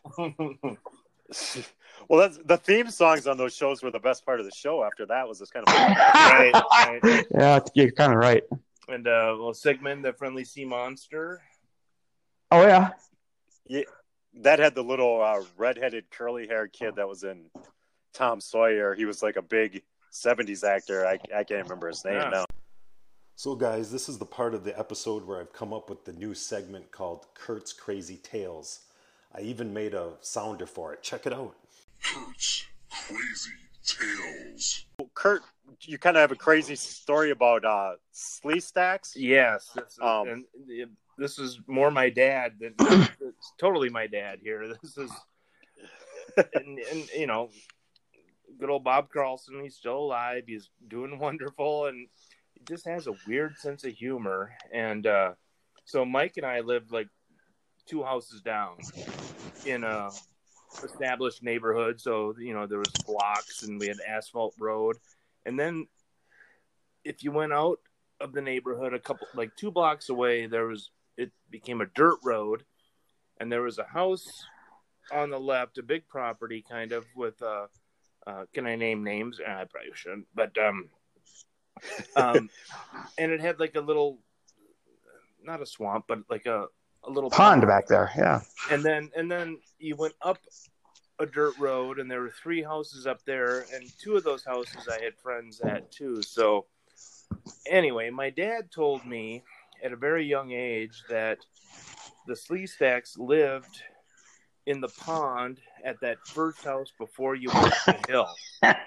Well, that's, the theme songs on those shows were the best part of the show. After that was just kind of right, right. Yeah, you're kind of right. And uh, well, Sigmund, the friendly sea monster. Oh yeah, that had the little uh, redheaded curly haired kid that was in Tom Sawyer. He was like a big seventies actor. I, I can't remember his name Yeah. now. So, guys, this is the part of the episode where I've come up with the new segment called Kurt's Crazy Tales. I even made a sounder for it. Check it out. Kurt's Crazy Tales. Kurt, you kind of have a crazy story about uh, Slee Stacks. Yes, this is, Um, and uh, this is more my dad than it's totally my dad here. This is, and, and you know, good old Bob Carlson. He's still alive. He's doing wonderful, and he just has a weird sense of humor. And uh, so Mike and I lived like two houses down in a established neighborhood. So, you know, there was blocks and we had asphalt road. And then if you went out of the neighborhood a couple, like two blocks away, there was, it became a dirt road, and there was a house on the left, a big property kind of with, uh, uh, can I name names? Uh, I probably shouldn't, but, um, um, and it had like a little, not a swamp, but like a, a little pond back there. Yeah, and then and then you went up a dirt road, and there were three houses up there, and two of those houses I had friends at too. So anyway, my dad told me at a very young age that the Slee Stacks lived in the pond at that first house before you went up the hill.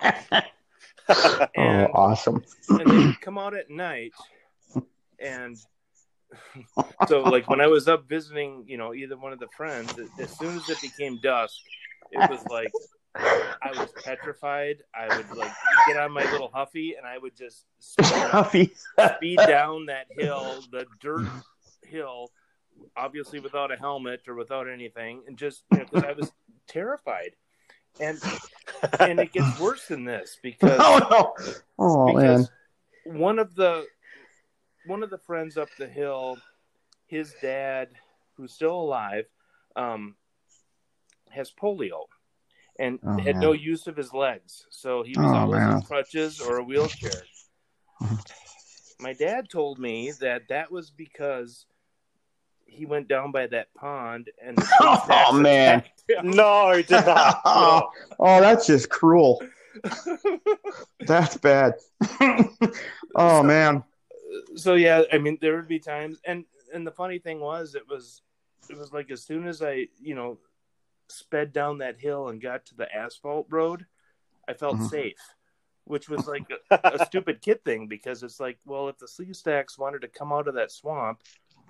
And, oh, awesome. and they'd come out at night, and so like when I was up visiting, you know, either one of the friends, as soon as it became dusk, it was like I was petrified. I would like get on my little Huffy, and I would just speed, Huffy. speed down that hill, the dirt hill, obviously without a helmet or without anything, and just you know, because I was terrified. And and it gets worse than this because oh, no. oh because man, one of the one of the friends up the hill, his dad, who's still alive, um, has polio and oh, had man. no use of his legs, so he was Oh, always man. in crutches or a wheelchair. My dad told me that that was because he went down by that pond and the Oh, man. No, he did not. oh, oh, that's just cruel. That's bad. oh So- man. So yeah, I mean, there would be times, and and the funny thing was, it was it was like as soon as I you know sped down that hill and got to the asphalt road, I felt Mhm. safe, which was like a, a stupid kid thing because it's like, well, if the sleeve stacks wanted to come out of that swamp,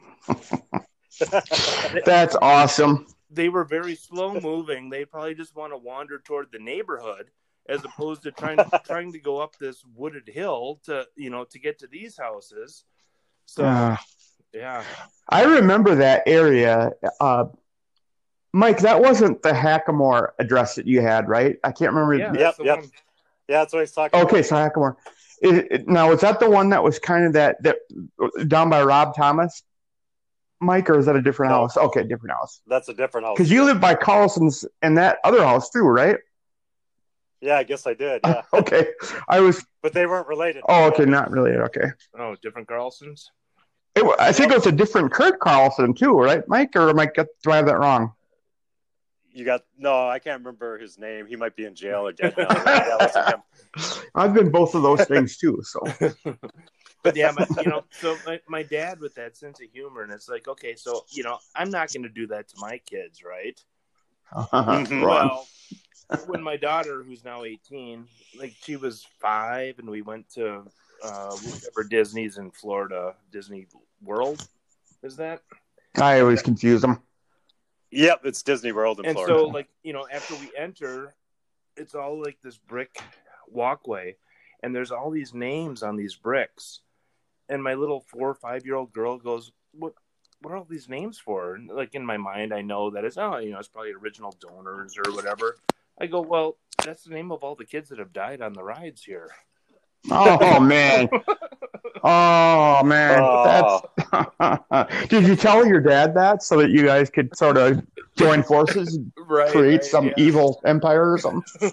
That's awesome. they were very slow moving. They probably just want to wander toward the neighborhood as opposed to trying to trying to go up this wooded hill to you know to get to these houses. So Uh, yeah, I remember that area. Uh, Mike, that wasn't the Hackamore address that you had, right? I can't remember. yeah, Yep, that's the yep. one. Yeah, that's what he's talking Okay, about. so Hackamore. It, it, now, is that the one that was kind of that, that down by Rob Thomas, Mike, or is that a different No. house? Okay, different house. That's a different house. Because you live by Carlson's and that other house too, right? Yeah, I guess I did. Yeah, Okay, I was. but they weren't related. Oh, okay, not really. Okay, Oh, different Carlsons. it, wa- I think it was a different Kurt Carlson too, right, Mike? Or am I get, do I have that wrong? You got no. I can't remember his name. He might be in jail or dead now. That wasn't him. I've been both of those things too. So But yeah, my, you know, so my, my dad with that sense of humor, and it's like, okay, so you know, I'm not going to do that to my kids, right? Mhm. Wrong. Well, when my daughter, who's now eighteen, like she was five, and we went to uh, whichever Disney's in Florida, Disney World, is that? I always confuse them. Yep, it's Disney World in And Florida. so, like, you know, after we enter, it's all like this brick walkway, and there's all these names on these bricks. And my little four or five year old girl goes, "What? What are all these names for?" And like in my mind, I know that it's oh, you know, it's probably original donors or whatever. I go, "Well, that's the name of all the kids that have died on the rides here." Oh man. Oh man. Oh. That's Did you tell your dad that so that you guys could sort of join forces and Right. create right, some yeah. evil empire or something?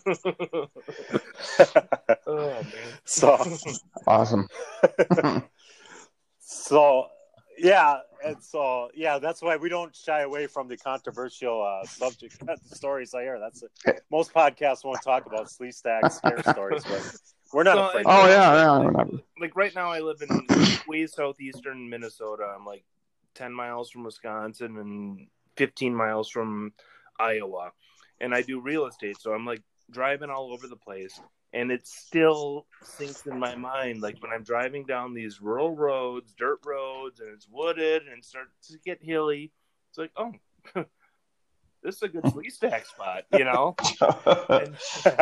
Oh man. so, Awesome. so yeah, and so yeah, that's why we don't shy away from the controversial uh, subject stories I hear. That's it. Most podcasts won't talk about sleeve stack scare stories, but we're not So, afraid. and- Oh yeah, yeah, whatever. Like right now, I live in way southeastern Minnesota. I'm like ten miles from Wisconsin and fifteen miles from Iowa, and I do real estate. So I'm like driving all over the place, and it still sinks in my mind. Like when I'm driving down these rural roads, dirt roads, and it's wooded and it starts to get hilly. It's like, oh, this is a good sleeve stack spot, you know. And,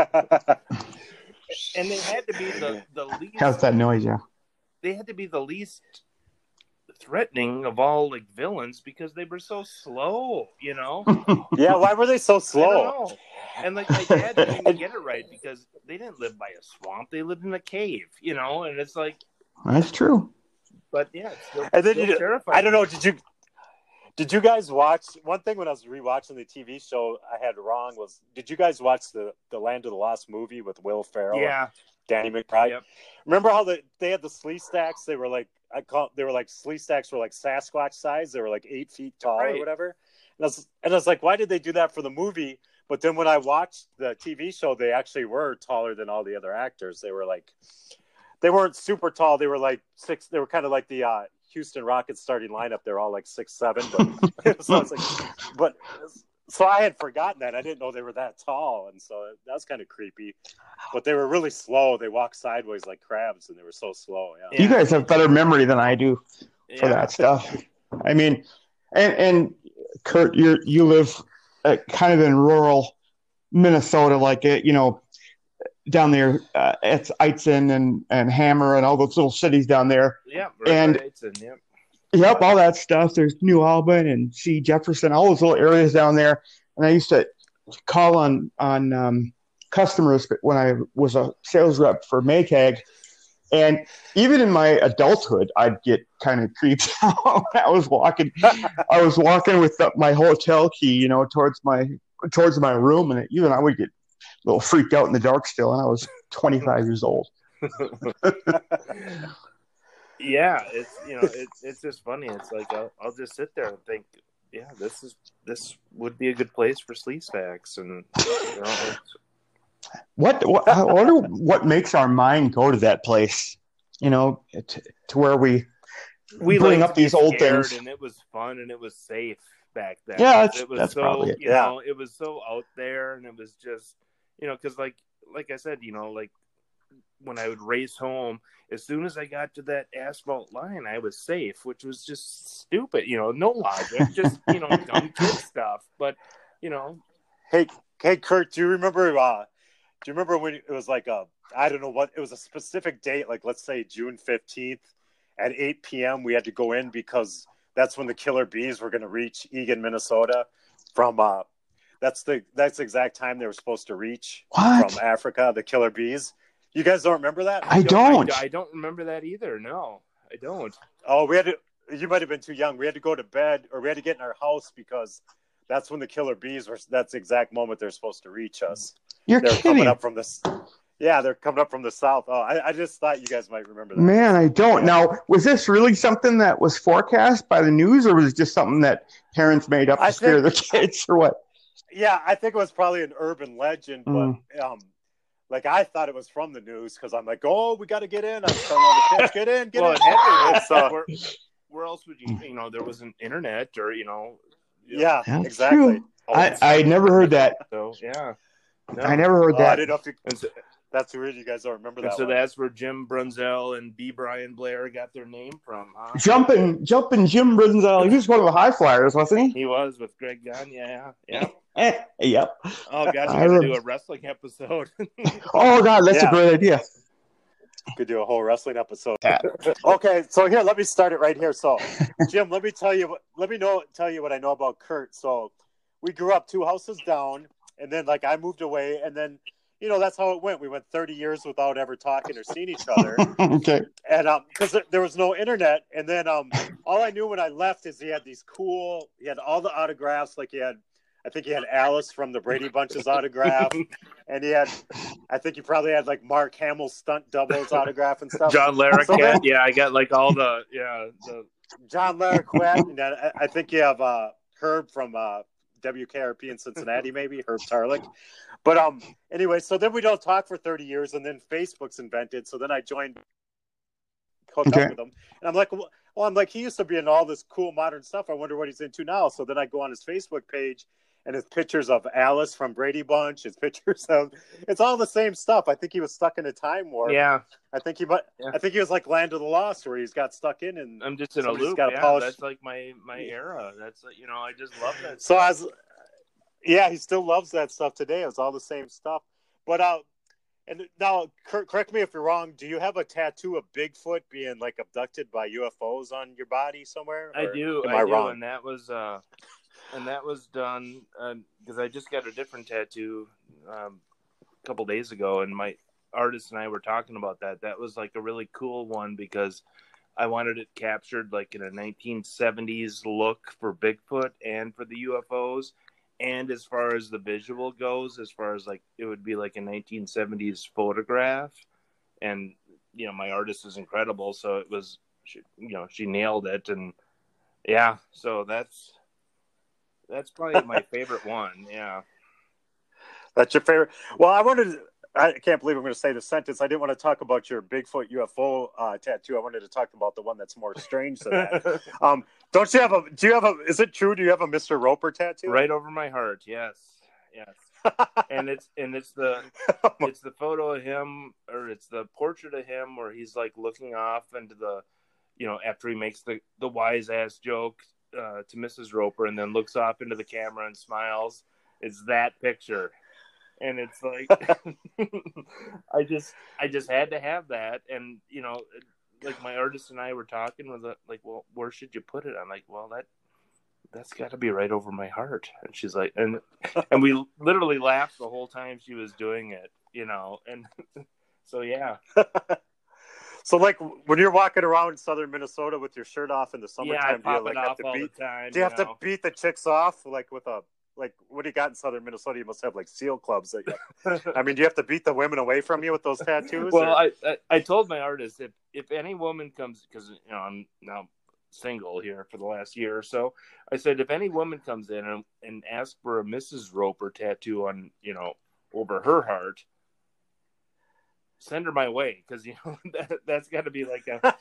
and they had to be the the least. How's that noise, yeah? They had to be the least threatening of all like villains because they were so slow, you know. Yeah, why were they so I slow? don't know. And like my dad didn't even get it right because they didn't live by a swamp; they lived in a cave, you know. And it's like, That's true. but yeah, it's still, And then still you, terrifying. I don't know. Did you did you guys watch one thing when I was rewatching the T V show? I had wrong was did you guys watch the the Land of the Lost movie with Will Ferrell? Yeah, and Danny McBride. Yep. Remember how the, they had the sleeve stacks? They were like I call they were like sleeve stacks were like Sasquatch size. They were like eight feet tall Right. or whatever. And I, was, and I was like, why did they do that for the movie? But then when I watched the T V show, they actually were taller than all the other actors. They were like, they weren't super tall. They were like six. They were kind of like the uh, Houston Rockets starting lineup. They're all like six seven. But so I was like, but so I had forgotten that. I didn't know they were that tall, and so that was kind of creepy. But they were really slow. They walked sideways like crabs, and they were so slow. Yeah. You guys have better memory than I do for yeah. that stuff. I mean, and and Kurt, you you live uh, kind of in rural Minnesota, like it, you know, down there. Uh, it's Eitzen and and Hammer and all those little cities down there. Yeah, right, And- right, and, yeah. Yep, all that stuff. There's New Albany and C. Jefferson, all those little areas down there. And I used to call on on um, customers when I was a sales rep for Maytag. And even in my adulthood, I'd get kind of creeped out. I was walking, I was walking with the, my hotel key, you know, towards my towards my room, and even I would get a little freaked out in the dark still. And I was twenty-five years old. Yeah, it's you know it's it's just funny. It's like I'll, I'll just sit there and think, yeah, this is this would be a good place for Sleazebacks, and you know, it's, What, what I wonder what makes our mind go to that place, you know, to, to where we we bring liked up to be these old scared, things. and it was fun, and it was safe back then. Yeah, 'Cause that's, it was that's so probably it. you Yeah. know it was so out there, and it was just you know because like like I said, you know like when I would race home, as soon as I got to that asphalt line, I was safe, which was just stupid. You know, no logic, just you know dumb kid stuff. But you know, Hey, hey, Kurt, do you remember? Uh, do you remember when it was like a I don't know what it was a specific date, like let's say June fifteenth at eight p.m. We had to go in because that's when the killer bees were going to reach Eagan, Minnesota. From uh, that's the that's the exact time they were supposed to reach What? from Africa. The killer bees. You guys don't remember that? I don't. I, I don't remember that either. No, I don't. Oh, we had to. You might have been too young. We had to go to bed, or we had to get in our house because that's when the killer bees were. That's the exact moment they're supposed to reach us. You're They're kidding. coming up from the. Yeah, they're coming up from the south. Oh, I, I just thought you guys might remember that. Man, I don't. Yeah. Now, was this really something that was forecast by the news, or was it just something that parents made up to I scare think- their kids, or what? Yeah, I think it was probably an urban legend, but Mm. um, like I thought it was from the news because I'm like, oh, we got to get in. I'm telling all the kids, get in, get Well, in. it had to be. So- where, where else would you? You know, there wasn't internet, or you know. you know, Yeah, That's exactly. true. I, I never heard that. So yeah. No. I never heard Oh, I that. didn't know if you, And so, that's weird. You guys don't remember and that so one. that's where Jim Brunzell and B. Brian Blair got their name from, huh? Jumping, jumping Jim Brunzell. He was one of the high flyers, wasn't he? He was with Greg Gunn. Yeah, yeah. Eh, yep. Oh God, I you got to rem- do a wrestling episode. Oh God, that's Yeah. a great idea. Could do a whole wrestling episode. Pat. Okay, so here, let me start it right here. So, Jim, let me tell you, what, let me know, tell you what I know about Kurt. So, we grew up two houses down, and then like I moved away, and then you know that's how it went. We went thirty years without ever talking or seeing each other, Okay. and um, because there was no internet, and then um, all I knew when I left is he had these cool, he had all the autographs, like he had. I think he had Alice from the Brady Bunch's autograph, and he had, I think he probably had like Mark Hamill's stunt doubles autograph and stuff. John So Larroquette. then- Yeah, I got like all the yeah. The, John Larroquette, and then I, I think you have uh, Herb from uh, W K R P in Cincinnati, maybe Herb Tarlick. But um, anyway, so then we don't talk for thirty years, and then Facebook's invented. So then I joined, hooked Okay. up with him, and I'm like, well, well, I'm like, he used to be in all this cool modern stuff. I wonder what he's into now. So then I go on his Facebook page. And his pictures of Alice from Brady Bunch, his pictures of, it's all the same stuff. I think he was stuck in a time warp. yeah, I think he, but Yeah. I think he was like Land of the Lost, where he's got stuck in, and I'm just in a Somebody's loop. gotta Yeah, polish- that's like my my era. That's you know, I just love that. so I was, yeah, he still loves that stuff today. It's all the same stuff. But uh, and now, cor- correct me if you're wrong. Do you have a tattoo of Bigfoot being like abducted by U F Os on your body somewhere? I Or do. Am I, I, do, wrong? and that was uh, and that was done because I just got a different tattoo um, a couple days ago, and my artist and I were talking about that. That was like a really cool one because I wanted it captured like in a nineteen seventies look for Bigfoot and for the U F Os. And as far as the visual goes, as far as like it would be like a nineteen seventies photograph, and you know my artist is incredible, so it was she, you know she nailed it, and yeah, so that's that's probably my favorite one. Yeah, That's your favorite. Well, I wanted. To, I can't believe I'm going to say the sentence. I didn't want to talk about your Bigfoot U F O uh, tattoo. I wanted to talk about the one that's more strange than that. Um, don't you have a? Do you have a? Is it true? Do you have a Mister Roper tattoo? right over my heart. Yes, yes, and it's and it's the it's the photo of him, or it's the portrait of him where he's like looking off into the, you know, after he makes the the wise ass joke uh, to Missus Roper, and then looks off into the camera and smiles. It's that picture. And it's like, I just, I just had to have that, and you know, like my artist and I were talking with it, like, well, where should you put it? I'm like, well, that that's got to be right over my heart. And she's like, and and we literally laughed the whole time she was doing it, you know. And so yeah. So, like, when you're walking around southern Minnesota with your shirt off in the summertime, yeah, I do pop you like it have off to all beat? the time. Do you have know? to beat the chicks off like with a like? What do you got in southern Minnesota? You must have like seal clubs. That you, I mean, do you have to beat the women away from you with those tattoos? Well, or? I, I I told my artist if if any woman comes, because you know I'm now single here for the last year or so. I said if any woman comes in and, and asks for a Missus Roper tattoo on you know over her heart, send her my way, because you know that, that's got to be like a.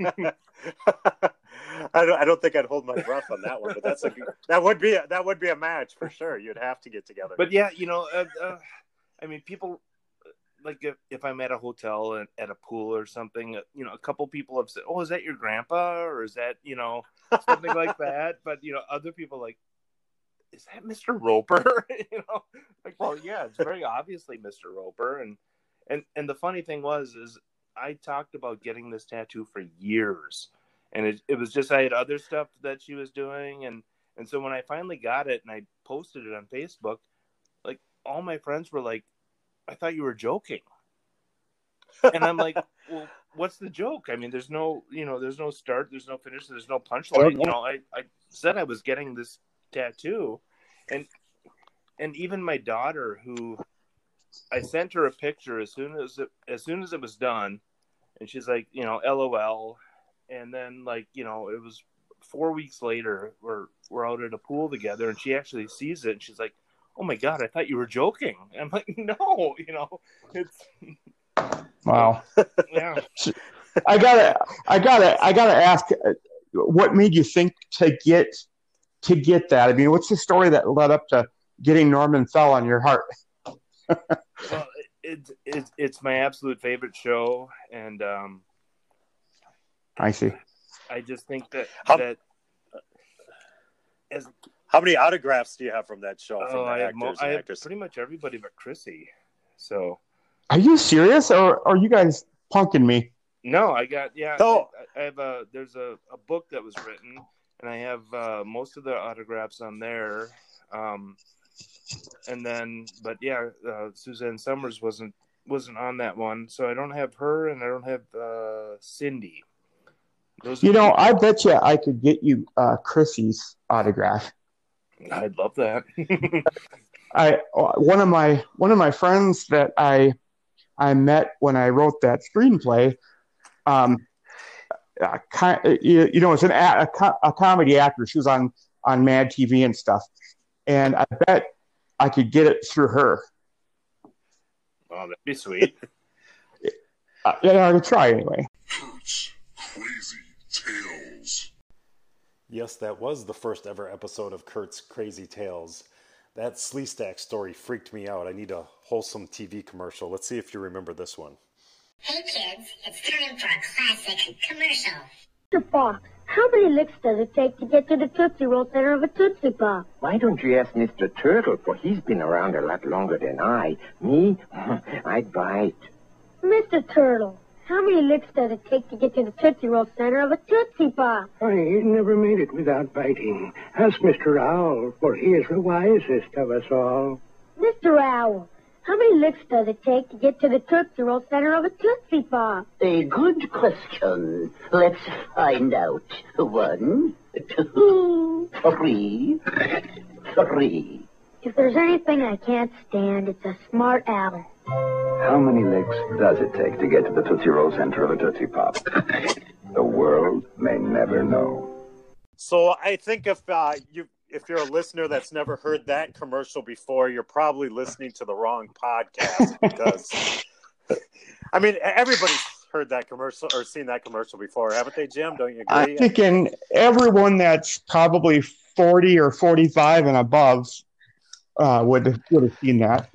I don't. I don't think I'd hold my breath on that one, but that's a that would be a, that would be a match for sure. You'd have to get together. But yeah, you know, uh, uh, I mean, people like if, if I'm at a hotel and at a pool or something, uh, you know, a couple people have said, "Oh, is that your grandpa?" or is that you know something like that? But you know, other people like, "Is that Mister Roper?" you know, like, well, yeah, it's very obviously Mister Roper, and. And and the funny thing was, is I talked about getting this tattoo for years, and it, it was just I had other stuff that she was doing, and, and so when I finally got it and I posted it on Facebook, like all my friends were like, "I thought you were joking," and I'm like, "Well, what's the joke? I mean, there's no you know, there's no start, there's no finish, there's no punchline. You know, I, I said I was getting this tattoo, and and even my daughter who." I sent her a picture as soon as it, as soon as it was done, and she's like, you know, LOL. And then, like, you know, it was four weeks later. We're we're out at a pool together, and she actually sees it, and she's like, "Oh my God, I thought you were joking." And I'm like, "No, you know, it's wow." Yeah, I gotta, I gotta, I gotta ask, what made you think to get to get that? I mean, what's the story that led up to getting Norman Fell on your heart? Well, it's it, it's my absolute favorite show, and um, I see. I just think that How, that uh, as how many autographs do you have from that show? From oh, the I have, actors mo- and I have actresses? pretty much everybody but Chrissy. So, Are you serious, or are you guys punking me? no, I got yeah. No. I, I have a there's a, a book that was written, and I have uh, most of the autographs on there. Um, and then, but yeah, uh, Suzanne Summers wasn't wasn't on that one, so I don't have her, and I don't have uh, Cindy. Those You are know, the- I bet you I could get you uh, Chrissy's autograph. I'd love that. I one of my one of my friends that I I met when I wrote that screenplay. Um, uh, you, you know, it's an a, a, a comedy actor. She was on on Mad T V and stuff, and I bet I could get it through her. Oh, that'd be sweet. Uh, yeah, I could try anyway. Kurt's Crazy Tales. Yes, that was the first ever episode of Kurt's Crazy Tales. That Sleestack story freaked me out. I need a wholesome T V commercial. Let's see if you remember this one. Hey kids, it's time for a classic commercial. Mister Fox, how many licks does it take to get to the Tootsie Roll center of a Tootsie Pop? Why don't you ask Mister Turtle, for he's been around a lot longer than I. Me, I'd bite. Mister Turtle, how many licks does it take to get to the Tootsie Roll center of a Tootsie Pop? I never made it without biting. Ask Mister Owl, for he is the wisest of us all. Mister Owl, how many licks does it take to get to the Tootsie Roll center of a Tootsie Pop? A good question. Let's find out. One, two, three, three. If there's anything I can't stand, it's a smart owl. How many licks does it take to get to the Tootsie Roll center of a Tootsie Pop? The world may never know. So I think if uh, you if you're a listener that's never heard that commercial before, you're probably listening to the wrong podcast because I mean everybody's heard that commercial or seen that commercial before, haven't they, Jim? Don't you agree? I'm thinking everyone that's probably forty or forty-five and above uh, would would have seen that.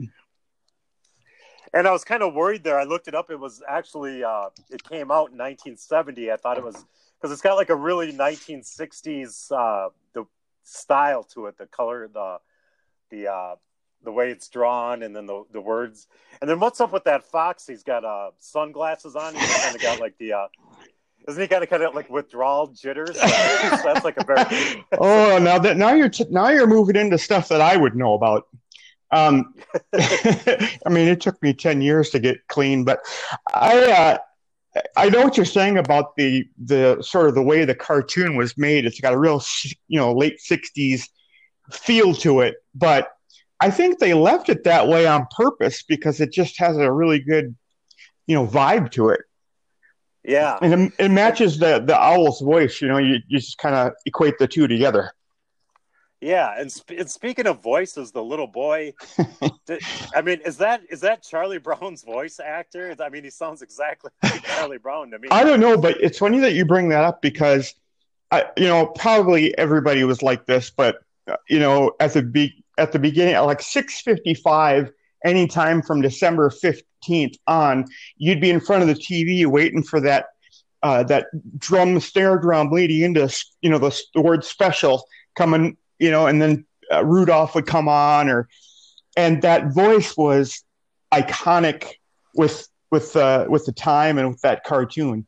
And I was kind of worried there. I looked it up. It was actually uh, it came out in nineteen seventy. I thought it was because it's got like a really nineteen sixties uh, the style to it, the color, the the uh, the way it's drawn, and then the the words. And then what's up with that fox? He's got uh, sunglasses on. He's kind of got like the uh, Isn't he kind of kind of like withdrawal jitters? That's like a very. Oh, now that now you're t- now you're moving into stuff that I would know about. Um, I mean, it took me ten years to get clean, but I uh, I know what you're saying about the the sort of the way the cartoon was made. It's got a real, you know, late sixties feel to it, but I think they left it that way on purpose because it just has a really good, you know, vibe to it. Yeah, and it, it matches the the owl's voice. You know, you, you just kind of equate the two together. Yeah, and, sp- and speaking of voices, the little boy. did, I mean, is that is that Charlie Brown's voice actor? I mean, he sounds exactly like Charlie Brown to me. I don't know, but it's funny that you bring that up because, I, you know, probably everybody was like this, but uh, you know, at the be- at the beginning, at like six fifty-five, anytime from December fifteenth on, you'd be in front of the T V waiting for that uh, that drum snare drum leading into, you know, the, the word special coming. You know, and then uh, Rudolph would come on, or and that voice was iconic with with uh, with the time and with that cartoon.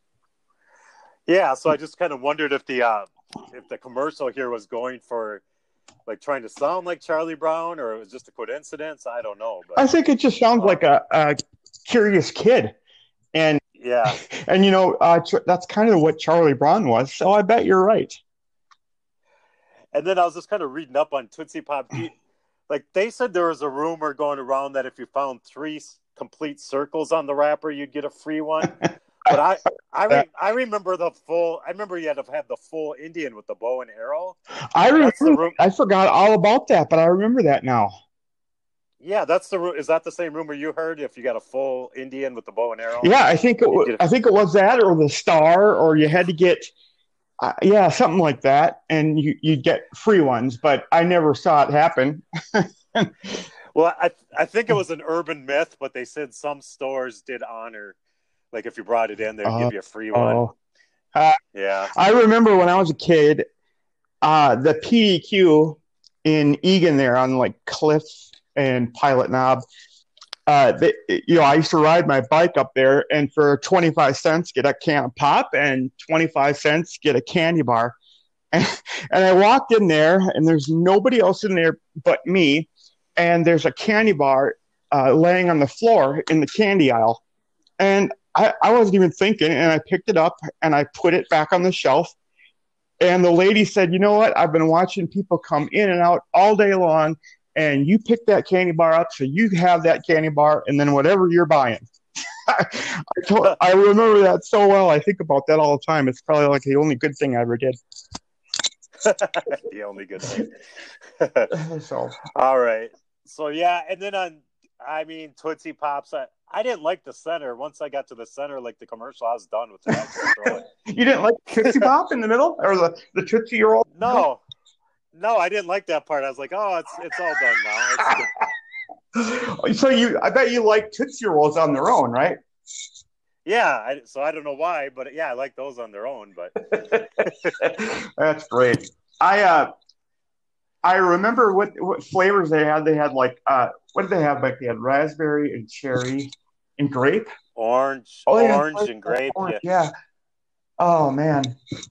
Yeah, so I just kind of wondered if the uh, if the commercial here was going for like trying to sound like Charlie Brown, or it was just a coincidence. I don't know. But I think it just sounds um, like a, a curious kid, and yeah, and you know uh, that's kind of what Charlie Brown was. So I bet you're right. And then I was just kind of reading up on Tootsie Pop. Like they said there was a rumor going around that if you found three complete circles on the wrapper, you'd get a free one. But I I, re- I remember the full, I remember you had to have the full Indian with the bow and arrow. I remember, I forgot all about that, but I remember that now. Yeah, that's the, is that the same rumor you heard? If you got a full Indian with the bow and arrow? Yeah, I think it was, I think it was that or the star, or you had to get, Uh, yeah, something like that, and you you get free ones, but I never saw it happen. Well, I I think it was an urban myth, but they said some stores did honor, like if you brought it in, they'd uh, give you a free one. Oh. Uh, yeah, I remember when I was a kid, uh, the P D Q in Egan there on like Cliff and Pilot Knob. Uh, they, you know, I used to ride my bike up there, and for twenty-five cents, get a can of pop, and twenty-five cents, get a candy bar. And, and I walked in there, and there's nobody else in there but me, and there's a candy bar uh, laying on the floor in the candy aisle. And I, I wasn't even thinking, and I picked it up, and I put it back on the shelf. And the lady said, you know what? I've been watching people come in and out all day long, and you pick that candy bar up, so you have that candy bar, and then whatever you're buying. I, told, I remember that so well. I think about that all the time. It's probably like the only good thing I ever did. The only good thing. So, all right. So, yeah, and then on, I mean, Tootsie Pops, I, I didn't like the center. Once I got to the center, like the commercial, I was done with it. I just throw it. You didn't like Tootsie Pop in the middle? Or the, the Tootsie Roll? No. No, I didn't like that part. I was like, "Oh, it's it's all done now." It's so you, I bet you like Tootsie Rolls on their own, right? Yeah. I, so I don't know why, but yeah, I like those on their own. But that's great. I uh, I remember what what flavors they had. They had like uh, what did they have? Like they had raspberry and cherry and grape, orange, oh, orange yeah, and grape. Orange, yeah. yeah. Oh man,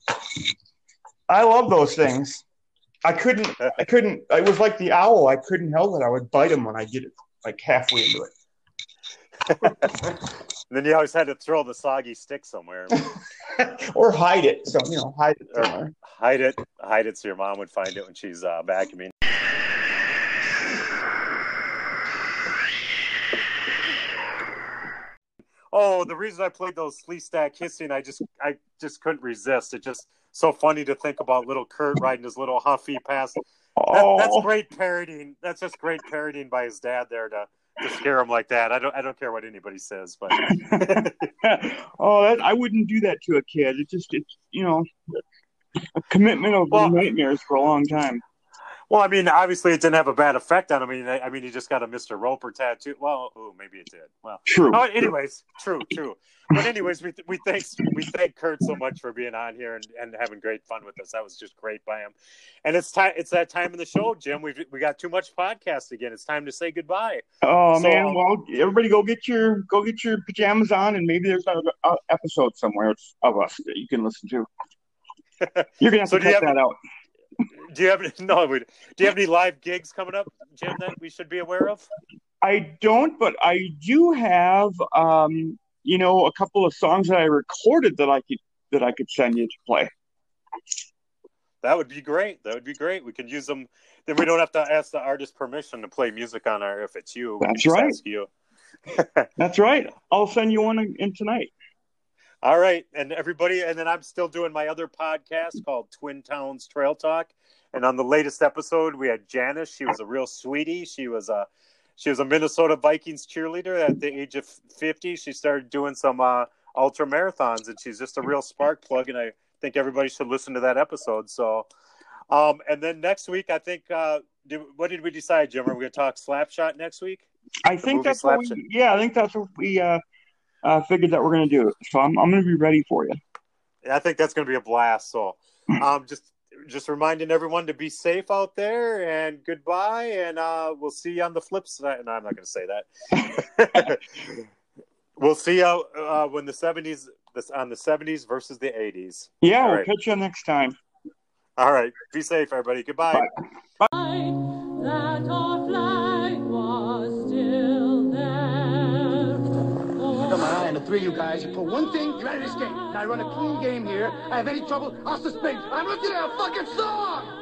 I love those things. I couldn't, I couldn't, it was like the owl. I couldn't help it. I would bite him when I get it like halfway into it. Then you always had to throw the soggy stick somewhere. Or hide it. So, you know, hide it somewhere. Or hide it, hide it so your mom would find it when she's uh, vacuuming. Oh, the reason I played those Flea Stack Hissing, I just, I just couldn't resist. It just, so funny to think about little Kurt riding his little Huffy past. Oh. That, that's great parodying. That's just great parodying by his dad there to, to scare him like that. I don't I don't care what anybody says, but oh, that, I wouldn't do that to a kid. It just it's you know a commitment of well, nightmares for a long time. Well, I mean, obviously, it didn't have a bad effect on him. I mean, I mean, he just got a Mister Roper tattoo. Well, oh, maybe it did. Well, true. Oh, anyways, true, true. But anyways, we we thanks we thank Kurt so much for being on here and, and having great fun with us. That was just great by him. And it's time. It's that time of the show, Jim. We we got too much podcast again. It's time to say goodbye. Oh So, man! um, Well, everybody, go get your go get your pajamas on, and maybe there's another uh, episode somewhere of us that you can listen to. You're gonna have So to do you cut have- that out. Do you have any, no? we- Do you have any live gigs coming up, Jim, that we should be aware of? I don't, but I do have, um, you know, a couple of songs that I recorded that I could that I could send you to play. That would be great. That would be great. We could use them. Then we don't have to ask the artist permission to play music on our. If it's you, we That's just right. ask you. That's right. I'll send you one in, in tonight. All right, and everybody, and then I'm still doing my other podcast called Twin Towns Trail Talk. And on the latest episode, we had Janice. She was a real sweetie. She was a she was a Minnesota Vikings cheerleader. At the age of fifty, she started doing some uh, ultra marathons, and she's just a real spark plug. And I think everybody should listen to that episode. So, um, and then next week, I think uh, did, what did we decide, Jim? Are we going to talk Slapshot next week? I The think movie that's what we, Slapshot? yeah, I think that's what we uh, uh, figured that we're going to do. So I'm I'm going to be ready for you. I think that's going to be a blast. So, um, just just reminding everyone to be safe out there, and goodbye, and uh, we'll see you on the flip side. No, I'm not going to say that. We'll see you uh, when the seventies this on the seventies versus the eighties. Yeah, All we'll right. catch you next time. All right. Be safe, everybody. Goodbye. Bye. That our flag was still there. I got my eye on the three of you guys. For one thing, you're out of this game. Now I run a clean game here. I have any trouble, I'll suspend you. I'm looking at a fucking song!